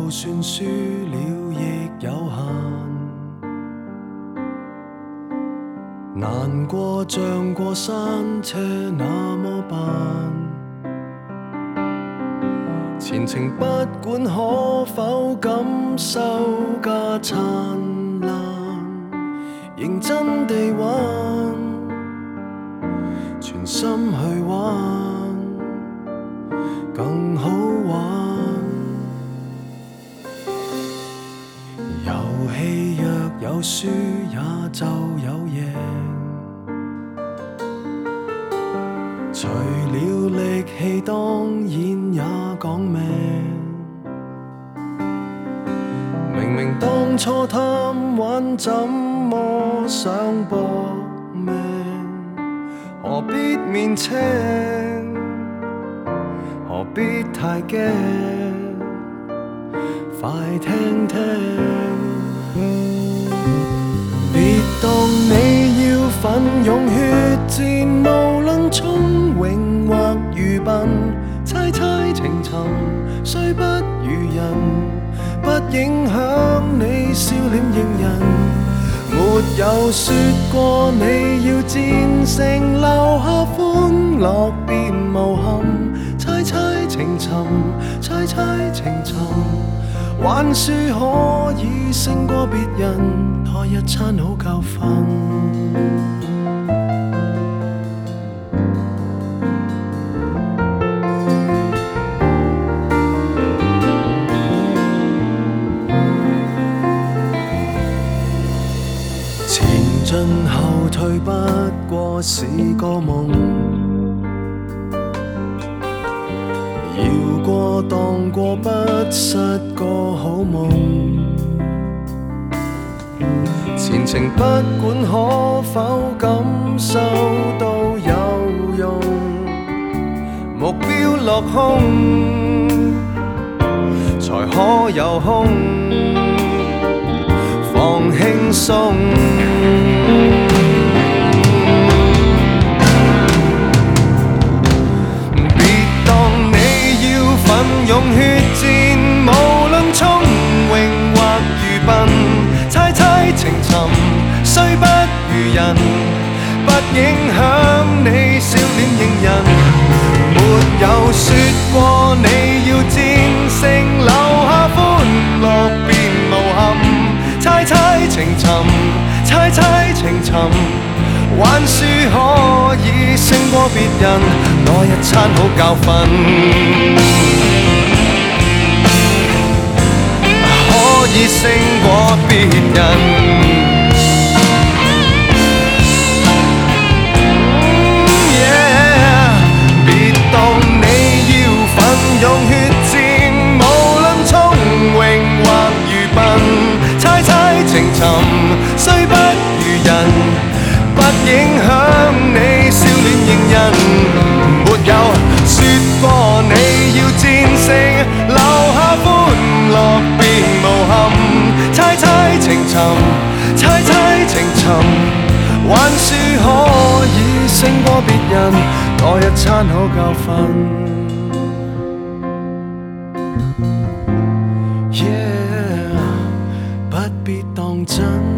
就算輸了亦有限，難過像過山車那麼辦？前程不管可否感受加燦爛，認真地玩，全心去玩，更好玩。遊戲若有輸也就有贏，除了力氣當然也講命。明明當初貪玩怎麼想搏命，何必面青，何必太驚，快聽聽。別當你要奮勇血戰，無論聰穎或愚笨，猜猜情尋，雖不如人，不影響你笑臉迎人。沒有說過你要戰勝，留下歡樂別無憾，猜猜情尋，猜猜情尋，還輸可以勝過別人，多一餐好教訓。前進後退不過是個夢，搖過蕩過不失個好夢。前程不管可否感受都有用，目標落空才可有空放輕鬆。別當你要奮勇血戰，無論聰穎或愚笨，猜猜情尋，雖不如人，不影響你笑臉迎人。沒有說過你要戰勝，留下歡樂便無憾，猜猜情尋，猜猜情尋，還輸可以勝過別人，多一餐好教訓。可以勝過別人。別當你要奮勇血戰，無論聰穎或愚笨，猜猜情尋，雖不如人，不影響你笑臉迎人。沒有說過你要戰勝，留下歡樂別無憾，猜猜情尋，猜猜情尋，還輸可以勝過別人，多一餐好教訓。Yeah， 不必當真。